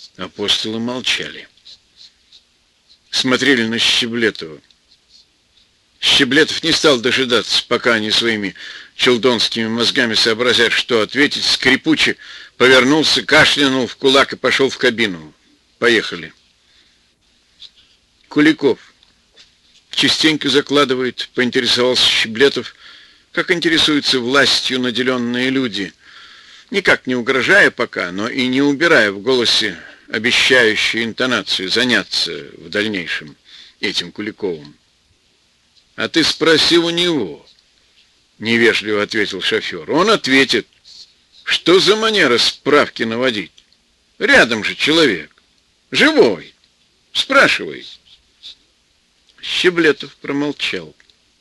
Апостолы молчали. Смотрели на Щеблетова. Щеблетов не стал дожидаться, пока они своими челдонскими мозгами сообразят, что ответить. Скрипуче повернулся, кашлянул в кулак и пошел в кабину. Поехали. Куликов частенько закладывает, поинтересовался Щеблетов, как интересуются властью наделенные люди, никак не угрожая пока, но и не убирая в голосе обещающую интонацию заняться в дальнейшем этим Куликовым. «А ты спроси у него», — невежливо ответил шофер. «Он ответит, что за манера справки наводить. Рядом же человек, живой, спрашивай». Щеблетов промолчал.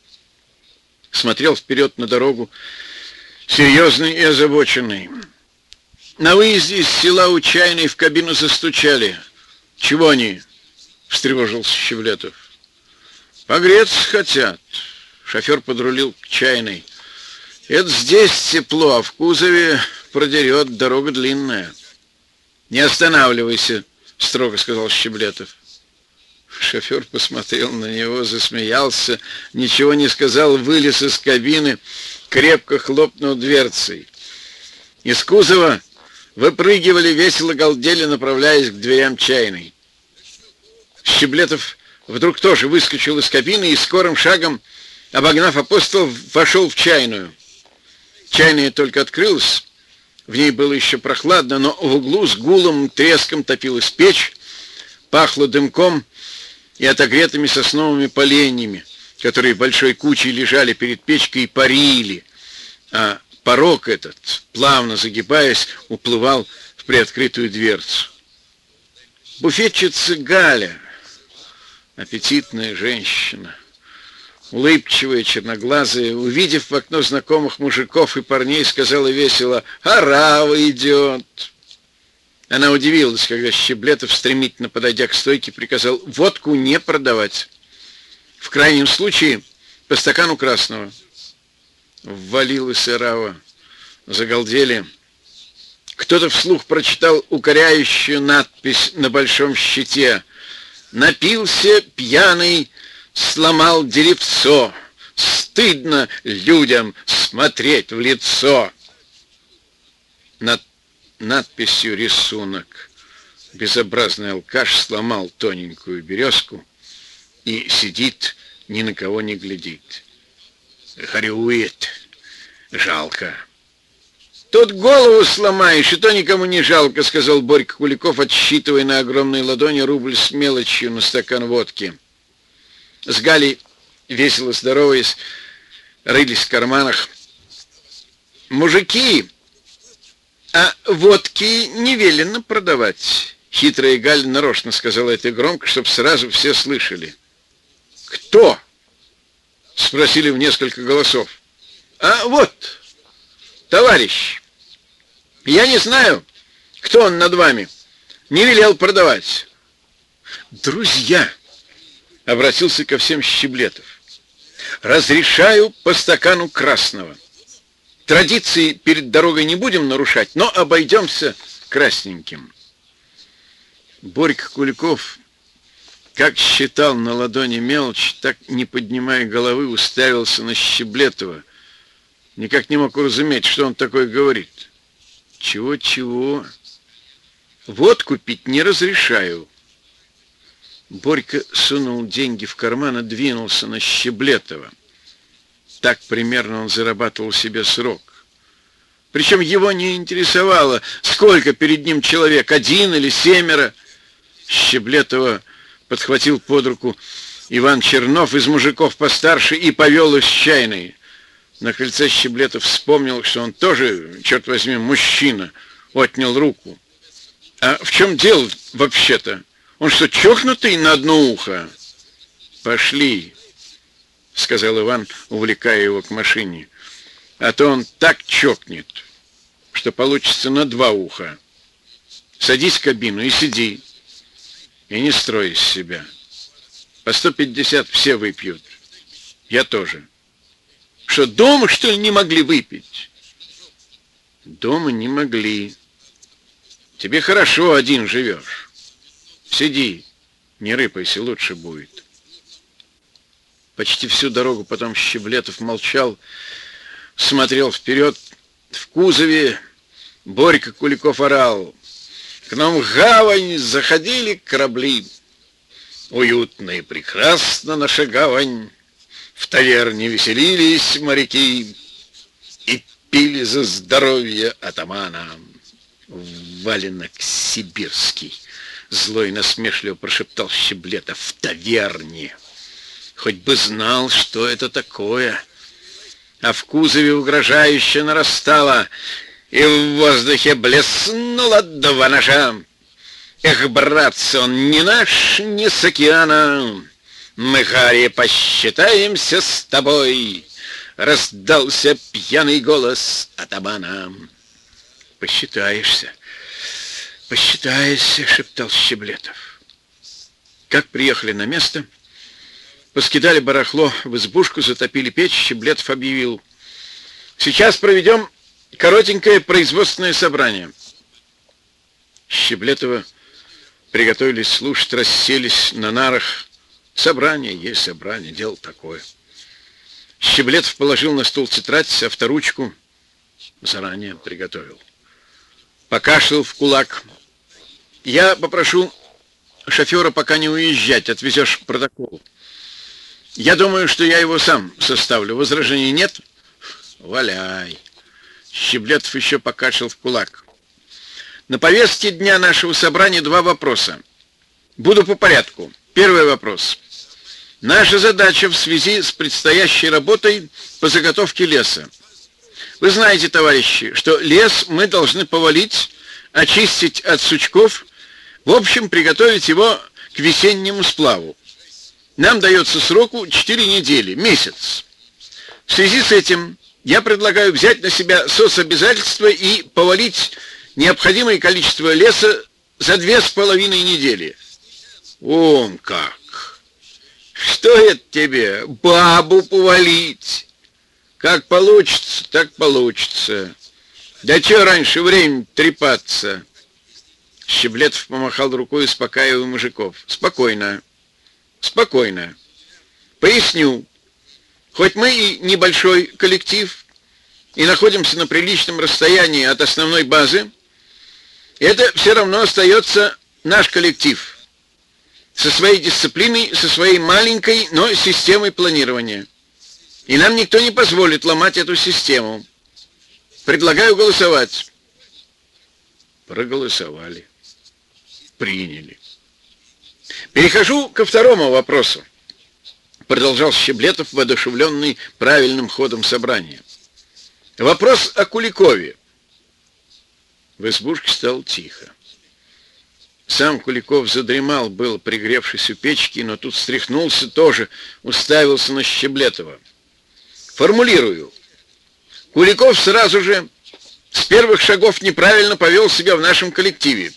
Смотрел вперед на дорогу, серьезный и озабоченный. На выезде из села у Чайной в кабину застучали. «Чего они?» — встревожился Щеблетов. «Погреться хотят». Шофер подрулил к Чайной. «Это здесь тепло, а в кузове продерет, дорога длинная». «Не останавливайся», — строго сказал Щеблетов. Шофер посмотрел на него, засмеялся, ничего не сказал, вылез из кабины, крепко хлопнул дверцей. Из кузова выпрыгивали, весело галдели, направляясь к дверям Чайной. Щеблетов вдруг тоже выскочил из кабины и скорым шагом, обогнав Апостолов, вошел в Чайную. Чайная только открылась, в ней было еще прохладно, но в углу с гулом, треском топилась печь, пахло дымком и отогретыми сосновыми поленьями, которые большой кучей лежали перед печкой и парили, а порог этот, плавно загибаясь, уплывал в приоткрытую дверцу. Буфетчица Галя, аппетитная женщина, улыбчивая, черноглазая, увидев в окно знакомых мужиков и парней, сказала весело: «Орава идет!» Она удивилась, когда Щеблетов, стремительно подойдя к стойке, приказал водку не продавать. В крайнем случае по стакану красного. Ввалилась орава. Загалдели. Кто-то вслух прочитал укоряющую надпись на большом щите: «Напился пьяный, сломал деревцо. Стыдно людям смотреть в лицо». Над надписью рисунок. Безобразный алкаш сломал тоненькую березку и сидит, ни на кого не глядит. Горюет. Жалко. «Тут голову сломаешь, и то никому не жалко», — сказал Борька Куликов, отсчитывая на огромной ладони рубль с мелочью на стакан водки. С Галей, весело здороваясь, рылись в карманах. «Мужики, а водки не велено продавать», — хитрая Галя нарочно сказала это громко, чтобы сразу все слышали. «Кто?» — спросили в несколько голосов. «А вот, товарищ, я не знаю, кто он над вами, не велел продавать». «Друзья», — обратился ко всем Щеблетов, — «разрешаю по стакану красного. Традиции перед дорогой не будем нарушать, но обойдемся красненьким». Борька Куликов, как считал на ладони мелочь, так, не поднимая головы, уставился на Щеблетова. Никак не мог уразуметь, что он такое говорит. «Чего-чего? Водку пить не разрешаю». Борька сунул деньги в карман и двинулся на Щеблетова. Так примерно он зарабатывал себе срок. Причем его не интересовало, сколько перед ним человек, 1 или 7. Щеблетова подхватил под руку Иван Чернов из мужиков постарше и повел из Чайной. На крыльце Щеблетов вспомнил, что он тоже, черт возьми, мужчина, отнял руку. «А в чем дело вообще-то? Он что, чокнутый на одно ухо?» «Пошли», — сказал Иван, увлекая его к машине. «А то он так чокнет, что получится на 2 уха. Садись в кабину и сиди. И не строй из себя. По 150 все выпьют. Я тоже». «Что, дома, что ли, не могли выпить?» «Дома не могли. Тебе хорошо один живешь. Сиди, не рыпайся, лучше будет. Почти всю дорогу потом Щеблетов молчал, смотрел вперед. В кузове Борька Куликов орал: к нам в гавань заходили корабли. Уютно и прекрасна наша гавань. В таверне веселились моряки и пили за здоровье атамана. Валенок сибирский, зло и насмешливо прошептал Щеблетов: в таверне. Хоть бы знал, что это такое. А в кузове угрожающе нарастало, и в воздухе блеснуло два ножа. Эх, братцы, он не наш, не с океана. Мы, Гарри, посчитаемся с тобой. Раздался пьяный голос атамана. Посчитаешься, посчитаешься, шептал Щеблетов. Как приехали на место, поскидали барахло в избушку, затопили печь, Щеблетов объявил: сейчас проведем коротенькое производственное собрание. Щеблетова приготовились слушать, расселись на нарах. Собрание есть собрание, дело такое. Щеблетов положил на стол тетрадь, авторучку, заранее приготовил. Покашлял в кулак. Я попрошу шофера пока не уезжать, отвезешь протокол. Я думаю, что я его сам составлю. Возражений нет? Валяй. Щеблетов еще покашлял в кулак. На повестке дня нашего собрания два вопроса. Буду по порядку. Первый вопрос. Наша задача в связи с предстоящей работой по заготовке леса. Вы знаете, товарищи, что лес мы должны повалить, очистить от сучков, в общем, приготовить его к весеннему сплаву. Нам дается сроку 4 недели, месяц. В связи с этим я предлагаю взять на себя соцобязательства и повалить необходимое количество леса за 2,5 недели. Вон как! Что это тебе, бабу повалить? Как получится, так получится. Да че раньше времени трепаться? Щеблетов помахал рукой, успокаивая мужиков. Спокойно, спокойно. Поясню. Хоть мы и небольшой коллектив, и находимся на приличном расстоянии от основной базы, это все равно остается наш коллектив. Со своей дисциплиной, со своей маленькой, но системой планирования. И нам никто не позволит ломать эту систему. Предлагаю голосовать. Проголосовали. Приняли. Перехожу ко второму вопросу. Продолжал Щеблетов, воодушевленный правильным ходом собрания. Вопрос о Куликове. В избушке стало тихо. Сам Куликов задремал, был, пригревшись у печки, но тут встряхнулся тоже, уставился на Щеблетова. Формулирую. Куликов сразу же с первых шагов неправильно повел себя в нашем коллективе.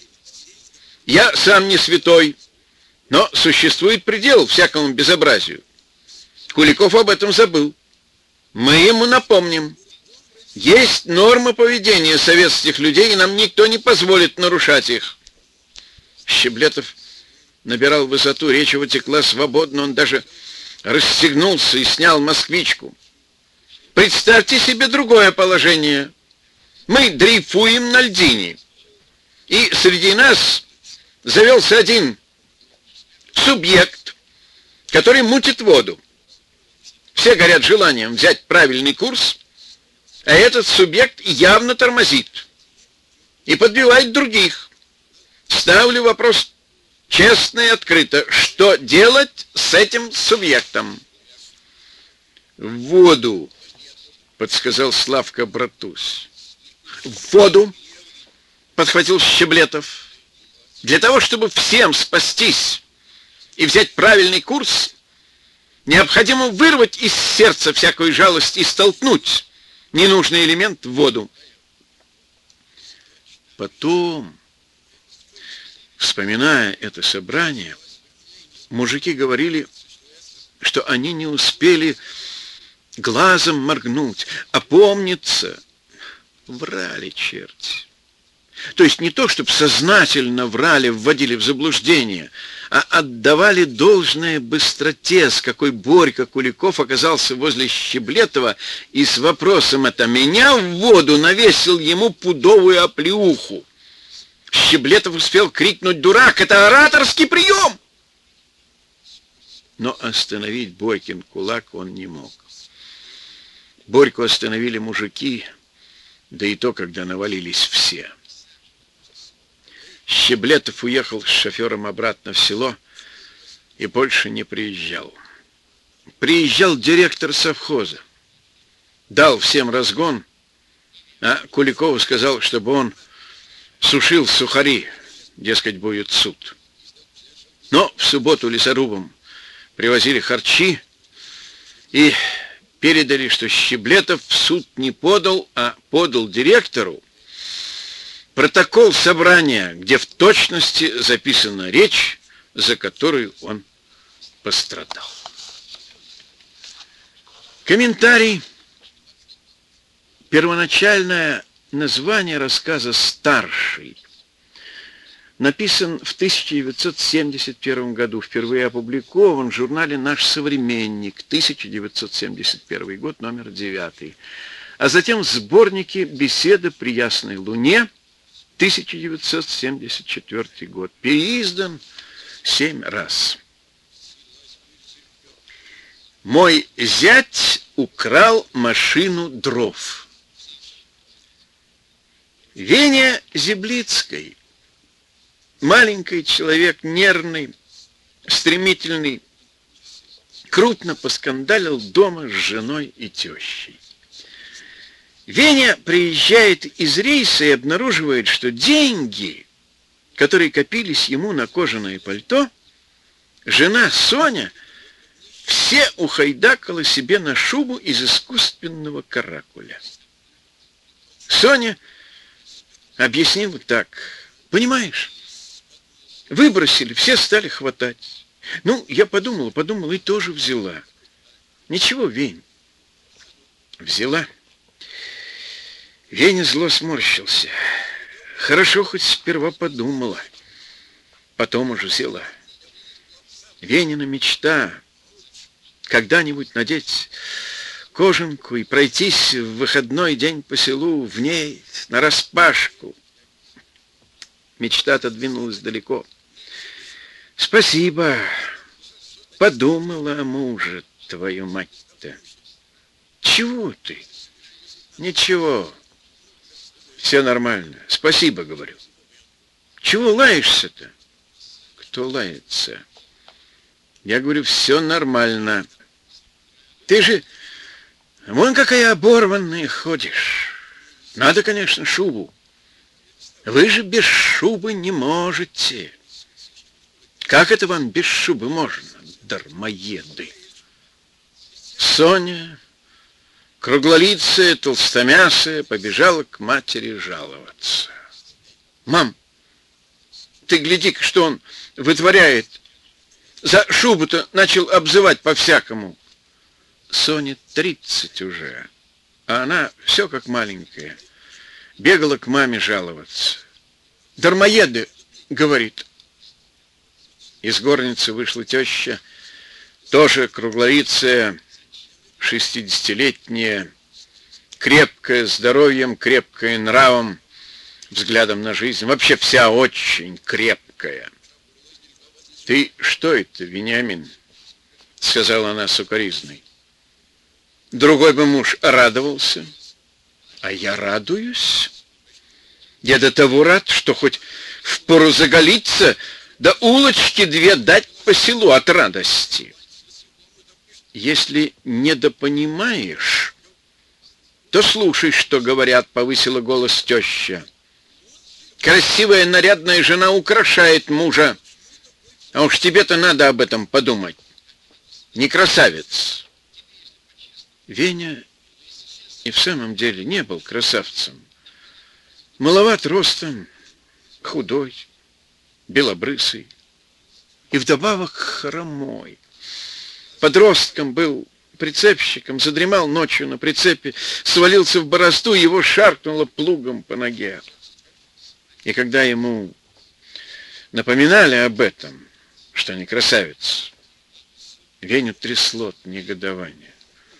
Я сам не святой, но существует предел всякому безобразию. Куликов об этом забыл. Мы ему напомним. Есть нормы поведения советских людей, и нам никто не позволит нарушать их. Щеблетов набирал высоту, речь его текла свободно, он даже расстегнулся и снял москвичку. Представьте себе другое положение. Мы дрейфуем на льдине, и среди нас завелся один субъект, который мутит воду. Все горят желанием взять правильный курс, а этот субъект явно тормозит и подбивает других. Ставлю вопрос честно и открыто. Что делать с этим субъектом? В воду, подсказал Славка Братусь. В воду, подхватил Щеблетов. Для того, чтобы всем спастись и взять правильный курс, необходимо вырвать из сердца всякую жалость и столкнуть ненужный элемент в воду. Потом, вспоминая это собрание, мужики говорили, что они не успели глазом моргнуть, опомниться. Врали черти. То есть не то, чтобы сознательно врали, вводили в заблуждение, а отдавали должное быстроте, с какой Борька Куликов оказался возле Щеблетова и с вопросом «это меня в воду?» навесил ему пудовую оплеуху. Щеблетов успел крикнуть «Дурак! Это ораторский прием!» Но остановить Борькин кулак он не мог. Борьку остановили мужики, да и то, когда навалились все. Щеблетов уехал с шофером обратно в село и больше не приезжал. Приезжал директор совхоза, дал всем разгон, а Куликову сказал, чтобы он сушил сухари, дескать, будет суд. Но в субботу лесорубам привозили харчи и передали, что Щеблетов в суд не подал, а подал директору протокол собрания, где в точности записана речь, за которую он пострадал. Комментарий. Первоначальное название рассказа «Старший» написан в 1971 году, впервые опубликован в журнале «Наш современник», 1971 год, номер 9, а затем в сборнике «Беседы при ясной луне», 1974 год, переиздан 7 раз. Мой зять украл машину дров. Веня Зиблицкой, маленький человек, нервный, стремительный, крупно поскандалил дома с женой и тещей. Веня приезжает из рейса и обнаруживает, что деньги, которые копились ему на кожаное пальто, жена Соня все ухайдакала себе на шубу из искусственного каракуля. Соня объяснила так: понимаешь, выбросили, все стали хватать. Ну, я подумала и тоже взяла. Ничего, Вень, взяла. Веня зло сморщился. Хорошо, хоть сперва подумала, потом уже взяла. Венина мечта когда-нибудь надеть кожанку и пройтись в выходной день по селу в ней нараспашку. Мечта отодвинулась далеко. Спасибо, подумала о муже, твою мать-то. Чего ты? Ничего. Все нормально. Спасибо, говорю. Чего лаешься-то? Кто лается? Я говорю, все нормально. Ты же вон какая оборванная ходишь. Надо, конечно, шубу. Вы же без шубы не можете. Как это вам без шубы можно, дармоеды? Соня, круглолицая, толстомясая, побежала к матери жаловаться. Мам, ты гляди-ка, что он вытворяет. За шубу-то начал обзывать по-всякому. Соне 30 уже, а она все как маленькая. Бегала к маме жаловаться. «Дармоеды!» — говорит. Из горницы вышла теща, тоже круглолицая, 60-летняя, крепкая здоровьем, крепкая нравом, взглядом на жизнь. Вообще вся очень крепкая. «Ты что это, Вениамин?» — сказала она сукоризной. «Другой бы муж радовался, а я радуюсь. Я до того рад, что хоть впору заголиться, да улочки две дать по селу от радости. Если недопонимаешь, то слушай, что говорят», — повысила голос теща. «Красивая нарядная жена украшает мужа, а уж тебе-то надо об этом подумать. Не красавец». Веня и в самом деле не был красавцем. Маловат ростом, худой, белобрысый и вдобавок хромой. Подростком был прицепщиком, задремал ночью на прицепе, свалился в борозду, его шаркнуло плугом по ноге. И когда ему напоминали об этом, что они красавицы, Веню трясло от негодования.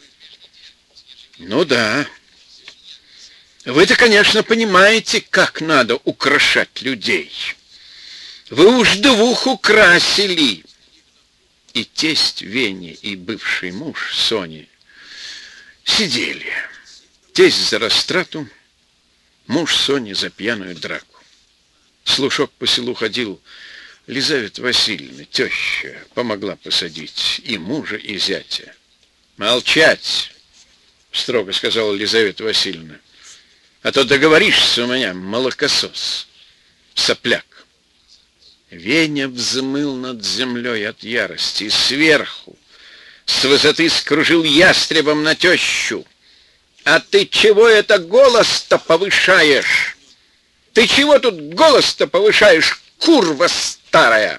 Ну да, вы-то, конечно, понимаете, как надо украшать людей. Вы уж двух украсили. И тесть Вени, и бывший муж Сони сидели. Тесть за растрату, муж Сони за пьяную драку. Слушок по селу ходил. Лизавета Васильевна, теща, помогла посадить и мужа, и зятя. «Молчать!» — строго сказала Лизавета Васильевна. «А то договоришься у меня, молокосос, сопляк». Веня взмыл над землей от ярости, и сверху, с высоты скружил ястребом на тещу. «А ты чего это голос-то повышаешь? Ты чего тут голос-то повышаешь, курва старая?»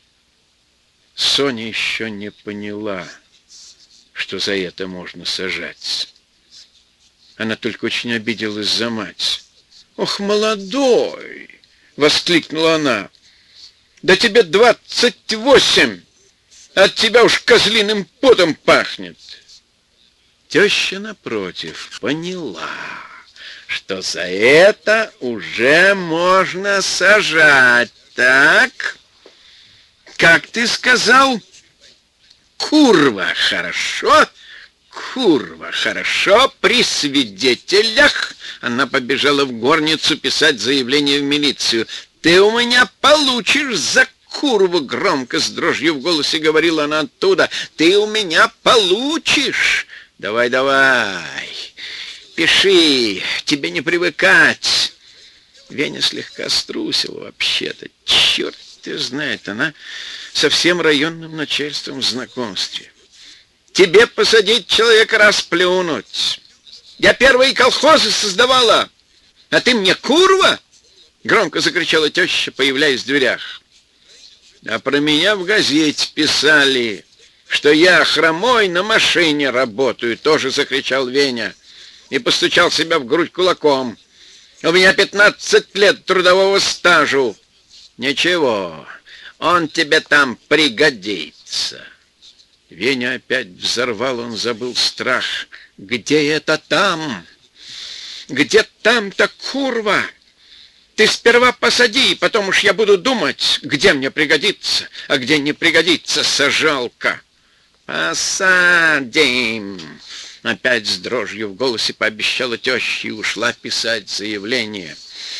Соня еще не поняла, что за это можно сажать. Она только очень обиделась за мать. «Ох, молодой!» — воскликнула она. «Да тебе 28! От тебя уж козлиным потом пахнет!» Теща, напротив, поняла, что за это уже можно сажать. Так, как ты сказал? Курва, хорошо? Курва, хорошо, при свидетелях. Она побежала в горницу писать заявление в милицию. «Ты у меня получишь за курву!» — громко с дрожью в голосе говорила она оттуда. «Ты у меня получишь! Давай, давай, пиши, тебе не привыкать!» Веня слегка струсил вообще-то. Черт ты знает, она со всем районным начальством в знакомстве. «Тебе посадить человека расплюнуть! Я первые колхозы создавала, а ты мне курва!» Громко закричала теща, появляясь в дверях. «А про меня в газете писали, что я хромой на машине работаю», тоже закричал Веня и постучал себя в грудь кулаком. «У меня 15 лет трудового стажу». «Ничего, он тебе там пригодится». Веня опять взорвал, он забыл страх. «Где это там? Где там-то, курва? Ты сперва посади, потом уж я буду думать, где мне пригодится, а где не пригодится, сажалка». «Посадим!» Опять с дрожью в голосе пообещала теща и ушла писать заявление.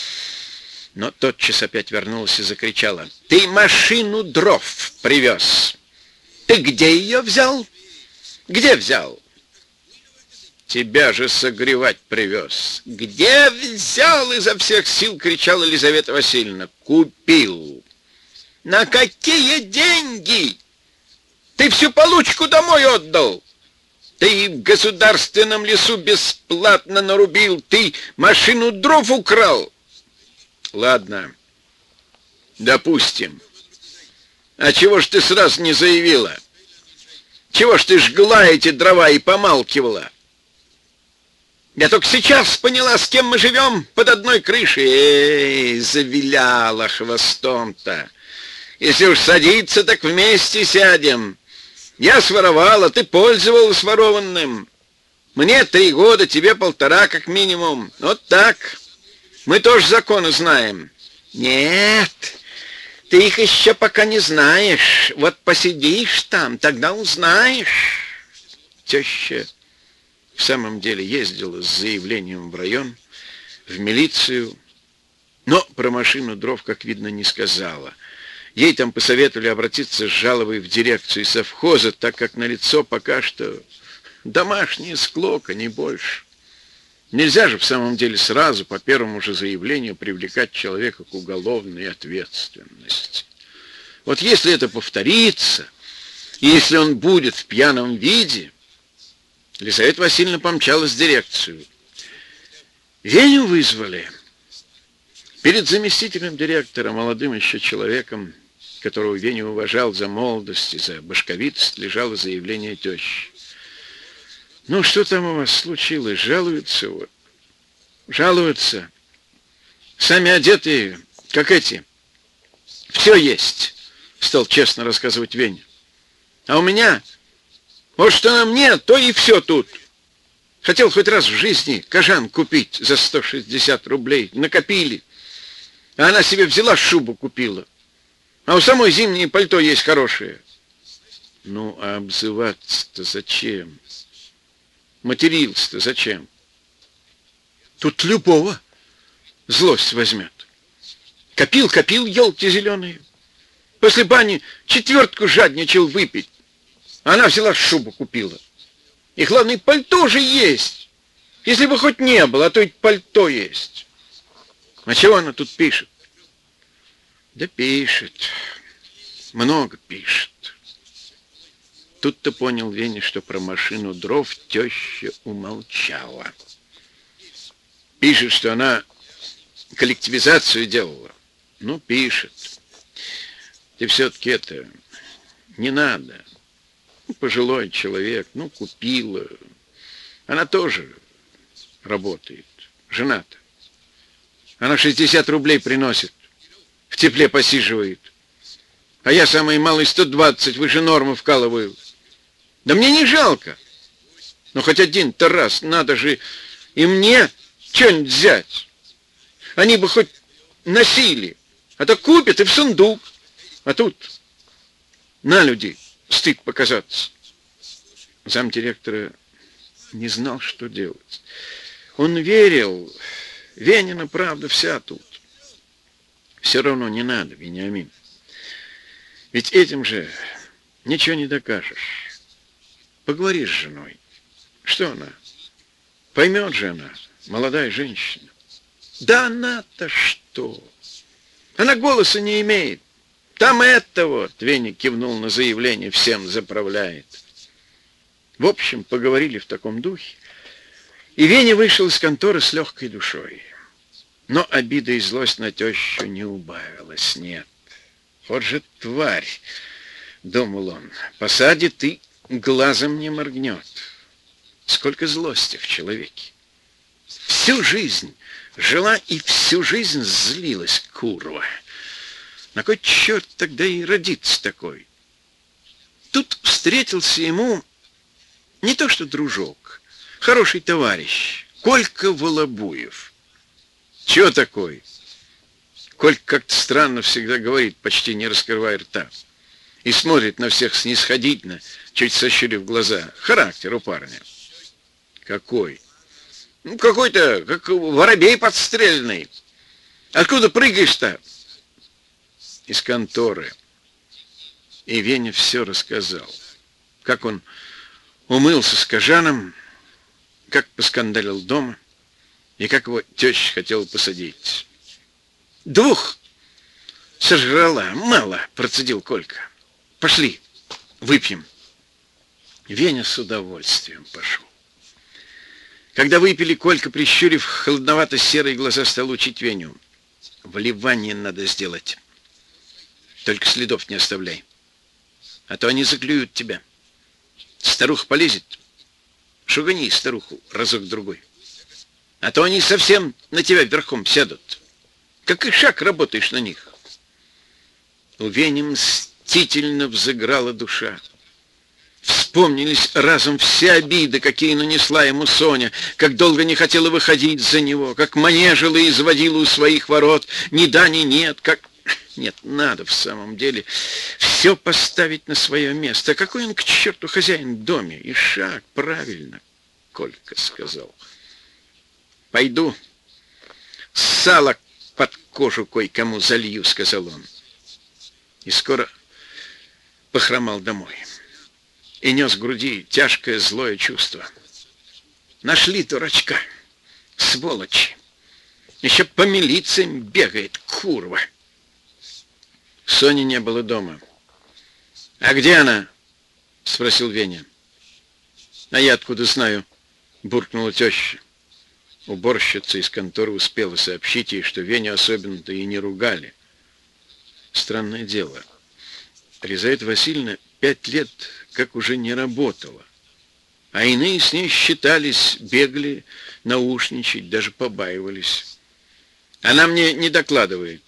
Но тотчас опять вернулась и закричала: «Ты машину дров привез! Ты где ее взял? Где взял?» «Тебя же согревать привез». «Где взял?» — изо всех сил кричала Елизавета Васильевна. «Купил». «На какие деньги? Ты всю получку домой отдал. Ты в государственном лесу бесплатно нарубил. Ты машину дров украл». «Ладно, допустим. А чего ж ты сразу не заявила? Чего ж ты жгла эти дрова и помалкивала? Я только сейчас поняла, с кем мы живем под одной крышей». «Эй, завиляла хвостом-то. Если уж садиться, так вместе сядем. Я своровала, ты пользовалась ворованным. Мне 3 года, тебе 1,5 как минимум. Вот так. Мы тоже законы знаем». «Нет, ты их еще пока не знаешь. Вот посидишь там, тогда узнаешь». Теща в самом деле ездила с заявлением в район, в милицию, но про машину дров, как видно, не сказала. Ей там посоветовали обратиться с жалобой в дирекцию совхоза, так как налицо пока что домашняя склока, не больше. Нельзя же в самом деле сразу по первому же заявлению привлекать человека к уголовной ответственности. Вот если это повторится, и если он будет в пьяном виде... Елизавета Васильевна помчалась в дирекцию. Веню вызвали. Перед заместителем директора, молодым еще человеком, которого Веня уважал за молодость и за башковитость, лежало заявление тещи. «Ну, что там у вас случилось? Жалуются вот. Жалуются. Сами одетые, как эти. Все есть, стал честно рассказывать Веня. А у меня, вот что на мне, то и все тут. Хотел хоть раз в жизни кожан купить за 160 рублей. Накопили. А она себе взяла шубу купила. А у самой зимнее пальто есть хорошее. Ну, а обзываться-то зачем? Матерился-то зачем? Тут любого злость возьмет. Копил, елки зеленые. После бани 4 жадничал выпить. Она взяла шубу купила. И главное, пальто же есть. Если бы хоть не было, а то ведь пальто есть. А чего она тут пишет? Да пишет. Много пишет. Тут-то понял Веня, что про машину дров теща умолчала. Пишет, что она коллективизацию делала. Ну, пишет. Ты все-таки это... Не надо. Ну, пожилой человек, ну, купила. Она тоже работает. Жена-то. Она 60 рублей приносит. В тепле посиживает. А я самый малый 120 выше нормы вкалываю. Да мне не жалко. Но хоть один-то раз надо же и мне что-нибудь взять. Они бы хоть носили. А то купят и в сундук. А тут на людей стыд показаться. Замдиректора не знал, что делать. Он верил. Венина правда вся тут. Все равно не надо, Вениамин. Ведь этим же ничего не докажешь. Поговори с женой. Что она? Поймет же она, молодая женщина. Да она-то что? Она голоса не имеет. Там это вот, Веня кивнул на заявление, всем заправляет. В общем, поговорили в таком духе. И Веня вышел из конторы с легкой душой. Но обида и злость на тещу не убавилась, нет. Вот же тварь, думал он, посадит и глазом не моргнет. Сколько злости в человеке. Всю жизнь жила и всю жизнь злилась, курва. На кой черт тогда и родится такой? Тут встретился ему не то что дружок, хороший товарищ, Колька Волобуев. Чего такой? Колька как-то странно всегда говорит, почти не раскрывая рта. И смотрит на всех снисходительно, чуть сощурив глаза. Характер у парня. Какой? Ну, какой-то, как воробей подстреленный. Откуда прыгаешь-то? Из конторы. И Веня все рассказал. Как он умылся с кожаном, как поскандалил дома, и как его теща хотела посадить. 2 сожрала, мало, процедил Колька. Пошли, выпьем. Веня с удовольствием пошел. Когда выпили, Колька, прищурив холодновато-серые глаза, стал учить Веню. Вливание надо сделать. Только следов не оставляй. А то они заклюют тебя. Старуха полезет. Шугани старуху разок-другой. А то они совсем на тебя верхом сядут. Как и шаг работаешь на них. У Вени мстительно взыграла душа. Вспомнились разом все обиды, какие нанесла ему Соня, как долго не хотела выходить за него, как манежила и изводила у своих ворот, ни да, ни нет, как... Нет, надо в самом деле все поставить на свое место. Какой он к черту хозяин в доме? И шаг, правильно, Колька сказал. Пойду сало под кожу кое-кому залью, сказал он. И скоро похромал домой. И нес в груди тяжкое злое чувство. Нашли дурачка, сволочи. Еще по милициям бегает, курва. Сони не было дома. «А где она?» — спросил Веня. «А я откуда знаю?» — буркнула теща. Уборщица из конторы успела сообщить ей, что Веню особенно-то и не ругали. Странное дело. Лизавета Васильевна 5 лет как уже не работала. А иные с ней считались, бегали, наушничать, даже побаивались. Она мне не докладывает.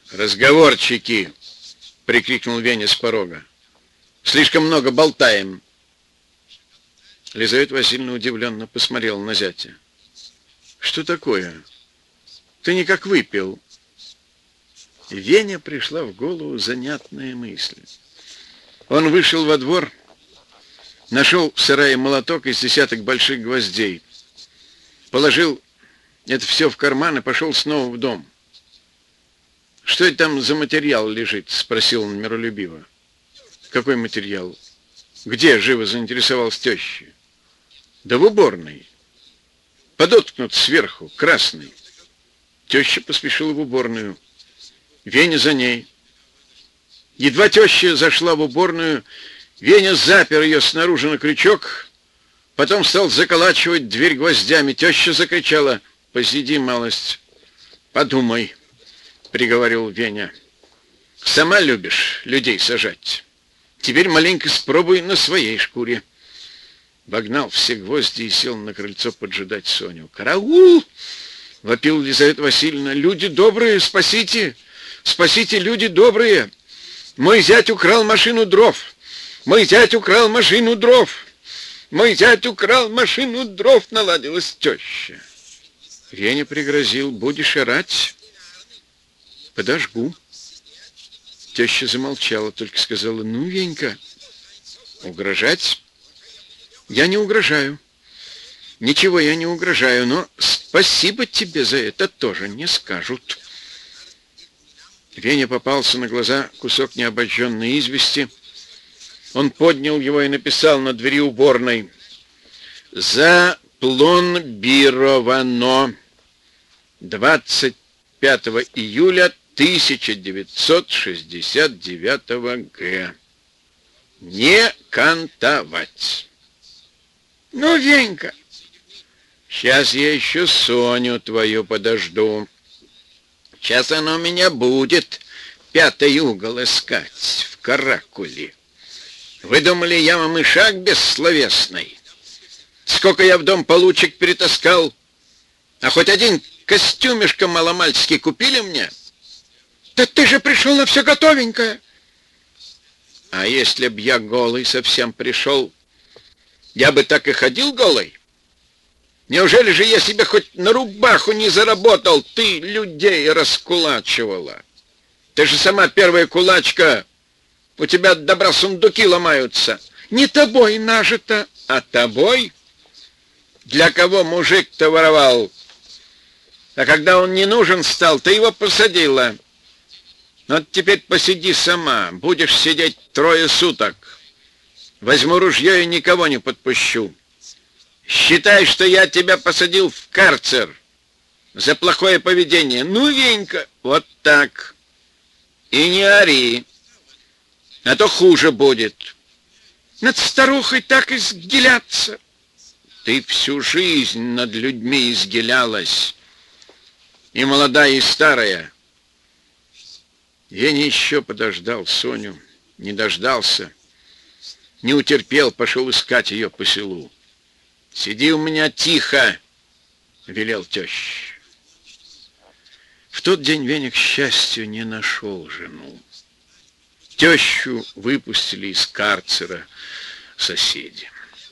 «Разговорчики!» — прикрикнул Веня с порога. «Слишком много болтаем!» Лизавета Васильевна удивленно посмотрела на зятя. «Что такое? Ты никак выпил?» Вене пришла в голову занятная мысль. Он вышел во двор, нашел в сарае молоток из десяток больших гвоздей, положил это все в карман и пошел снова в дом. «Что это там за материал лежит?» — спросил он миролюбиво. «Какой материал? Где?» — живо заинтересовалась теща. «Да в уборной. Подоткнут сверху, красный». Теща поспешила в уборную. Веня за ней. Едва теща зашла в уборную, Веня запер ее снаружи на крючок, потом стал заколачивать дверь гвоздями. Теща закричала: «Посиди малость, подумай», — приговорил Веня. «Сама любишь людей сажать. Теперь маленько спробуй на своей шкуре». Вогнал все гвозди и сел на крыльцо поджидать Соню. «Караул!» — вопил Лизавета Васильевна. «Люди добрые, спасите! Спасите, люди добрые! Мой зять украл машину дров! Мой зять украл машину дров! Мой зять украл машину дров!» — наладилась теща. Веня пригрозил: «Будешь орать, подожгу». Теща замолчала, только сказала: «Ну, Венька, угрожать? Я не угрожаю. Ничего я не угрожаю, но спасибо тебе за это тоже не скажут». Вене попался на глаза кусок необожженной извести. Он поднял его и написал на двери уборной: «Запломбировано 25 июля 1969 г. Не кантовать». «Ну, Венька, сейчас я еще Соню твою подожду. Сейчас она у меня будет пятый угол искать в каракуле. Вы думали, я вам ишак бессловесный? Сколько я в дом получек перетаскал, а хоть один костюмишко маломальский купили мне?» «Да ты же пришел на все готовенькое!» «А если б я голый совсем пришел, я бы так и ходил голый? Неужели же я себе хоть на рубаху не заработал? Ты людей раскулачивала. Ты же сама первая кулачка. У тебя от добра сундуки ломаются». «Не тобой нажито». «А тобой? Для кого мужик-то воровал? А когда он не нужен стал, ты его посадила. Вот теперь посиди сама. Будешь сидеть 3 суток. Возьму ружье и никого не подпущу. Считай, что я тебя посадил в карцер за плохое поведение. Ну, Венька, вот так. И не ори, а то хуже будет. Над старухой так изгиляться». «Ты всю жизнь над людьми изгилялась, и молодая, и старая». Веня еще подождал Соню, не дождался, не утерпел, пошел искать ее по селу. «Сиди у меня тихо», — велел теща. В тот день Веня, к счастью, не нашел жену. Тещу выпустили из карцера соседи.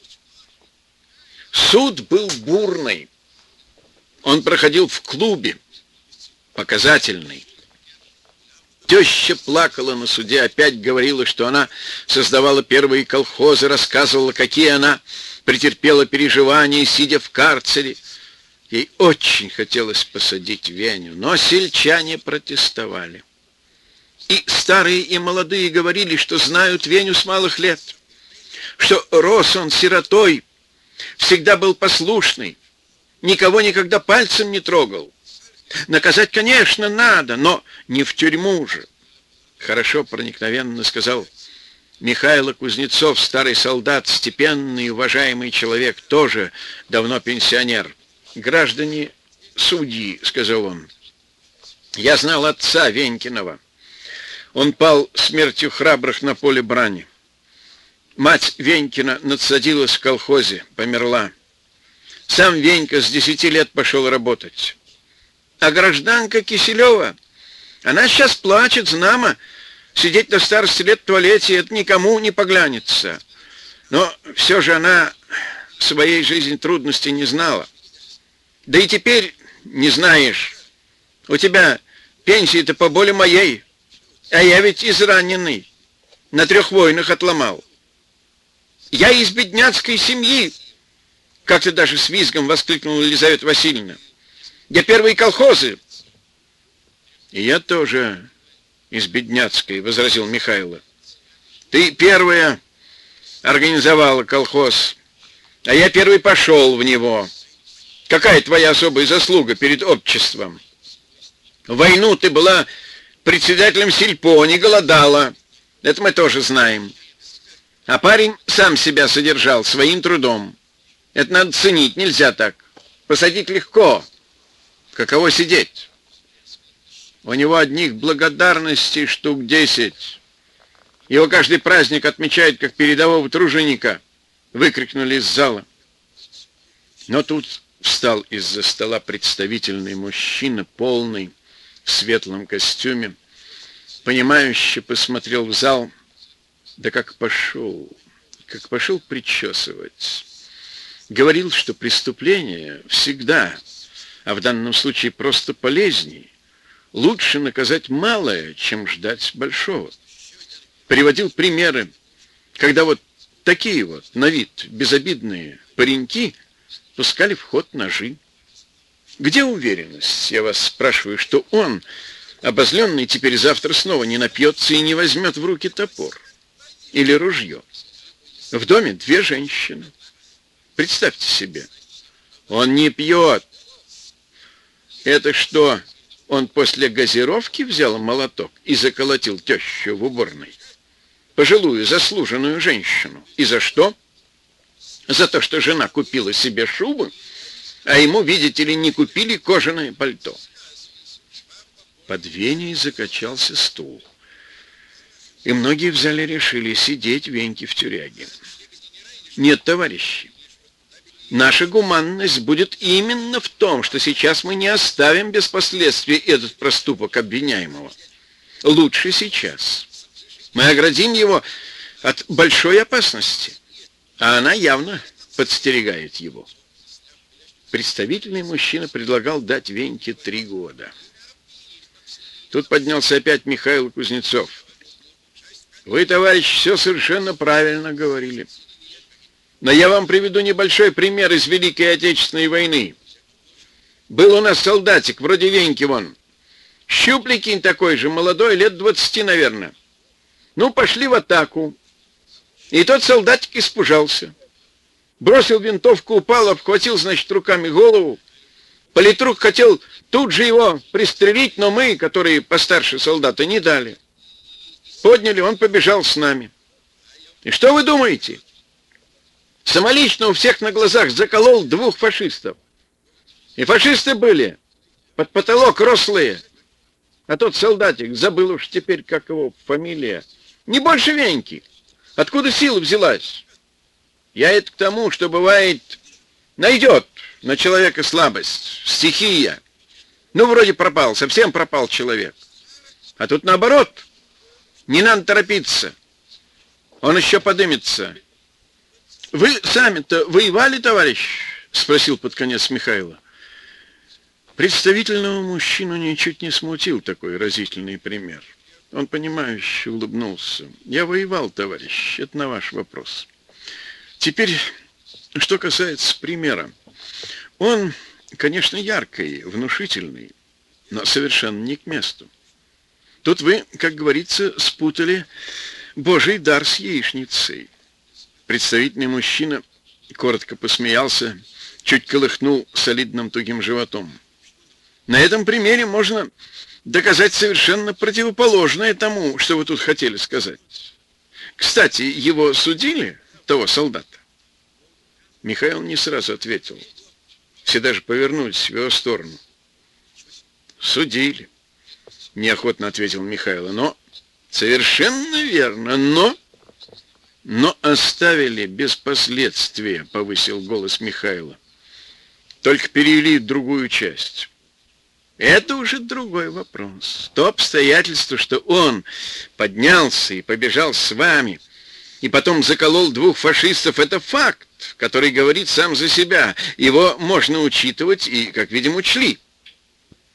Суд был бурный. Он проходил в клубе, показательный. Теща плакала на суде, опять говорила, что она создавала первые колхозы, рассказывала, какие она претерпела переживания, сидя в карцере. Ей очень хотелось посадить Веню, но сельчане протестовали. И старые, и молодые говорили, что знают Веню с малых лет, что рос он сиротой, всегда был послушный, никого никогда пальцем не трогал. Наказать, конечно, надо, но не в тюрьму же. Хорошо проникновенно сказал Михайло Кузнецов, старый солдат, степенный, уважаемый человек, тоже давно пенсионер. «Граждане судьи», — сказал он, — «я знал отца Венькиного. Он пал смертью храбрых на поле брани. Мать Венькина надсадилась в колхозе, померла. Сам Венька с 10 лет пошел работать. А гражданка Киселева Она сейчас плачет, знамо. Сидеть до старости лет в туалете — это никому не поглянется. Но все же она в своей жизни трудностей не знала. Да и теперь не знаешь. У тебя пенсия-то поболее моей, а я ведь израненный, на 3 войнах отломал. Я из бедняцкой семьи, как-то даже с визгом воскликнула Елизавета Васильевна. Я первые колхозы. И я тоже из бедняцкой, возразил Михайло. Ты первая организовала колхоз, а я первый пошел в него. Какая твоя особая заслуга перед обществом? В войну ты была председателем сельпо, не голодала. Это мы тоже знаем. А парень сам себя содержал своим трудом. Это надо ценить, нельзя так. Посадить легко. Каково сидеть? У него одних благодарностей штук 10. Его каждый праздник отмечают как передового труженика, выкрикнули из зала. Но тут встал из-за стола представительный мужчина, полный, в светлом костюме, понимающе посмотрел в зал, да как пошел причесывать. Говорил, что преступление всегда, а в данном случае просто полезней, лучше наказать малое, чем ждать большого. Приводил примеры, когда вот такие вот, на вид, безобидные пареньки пускали в ход ножи. Где уверенность, я вас спрашиваю, что он, обозленный, теперь завтра снова не напьется и не возьмет в руки топор или ружье? В доме 2 женщины. Представьте себе, он не пьет. Это что, он после газировки взял молоток и заколотил тещу в уборной? Пожилую, заслуженную женщину. И за что? За то, что жена купила себе шубу, а ему, видите ли, не купили кожаное пальто. Под Веней закачался стул. И многие в зале решили сидеть Веньке в тюряге. Нет, товарищи, наша гуманность будет именно в том, что сейчас мы не оставим без последствий этот проступок обвиняемого. Лучше сейчас. Мы оградим его от большой опасности, а она явно подстерегает его. Представительный мужчина предлагал дать Веньке 3 года. Тут поднялся опять Михаил Кузнецов. Вы, товарищ, все совершенно правильно говорили. Но я вам приведу небольшой пример из Великой Отечественной войны. Был у нас солдатик, вроде Веньки вон. Щупленький такой же, молодой, лет 20, наверное. Ну, пошли в атаку. И тот солдатик испужался. Бросил винтовку, упал, обхватил, значит, руками голову. Политрук хотел тут же его пристрелить, но мы, которые постарше солдата, не дали. Подняли, он побежал с нами. И что вы думаете? Самолично у всех на глазах заколол 2 фашистов. И фашисты были под потолок рослые. А тот солдатик, забыл уж теперь, как его фамилия, не больше Веньки. Откуда сила взялась? Я это к тому, что бывает, найдет на человека слабость, стихия. Ну, вроде пропал, совсем пропал человек. А тут наоборот, не надо торопиться. Он еще подымется. Вы сами-то воевали, товарищ? Спросил под конец Михайло. Представительного мужчину ничуть не смутил такой разительный пример. Он понимающе улыбнулся. Я воевал, товарищ, это на ваш вопрос. Теперь, что касается примера. Он, конечно, яркий, внушительный, но совершенно не к месту. Тут вы, как говорится, спутали Божий дар с яичницей. Представительный мужчина коротко посмеялся, чуть колыхнул солидным тугим животом. На этом примере можно доказать совершенно противоположное тому, что вы тут хотели сказать. Кстати, его судили, того солдата? Михаил не сразу ответил. Все даже повернулись в его сторону. Судили, неохотно ответил Михаил. Но, совершенно верно, но оставили без последствия, повысил голос Михаила. Только перевели в другую часть. Это уже другой вопрос. То обстоятельство, что он поднялся и побежал с вами, и потом заколол 2 фашистов, это факт, который говорит сам за себя. Его можно учитывать и, как видим, учли.